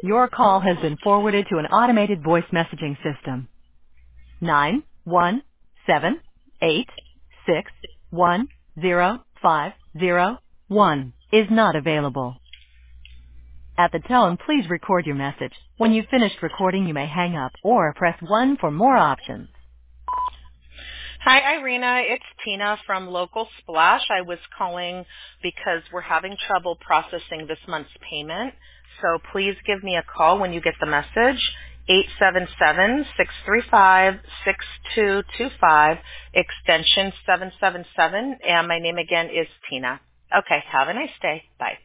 Your call has been forwarded to an automated voice messaging system. 91786105001 is not available. At the tone, please record your message. When you've finished recording, you may hang up or press 1 for more options. Hi, Irina. It's Tina from Local Splash. I was calling because we're having trouble processing this month's payment. So please give me a call when you get the message. 877-635-6225, extension 777. And my name again is Tina. Okay, have a nice day. Bye.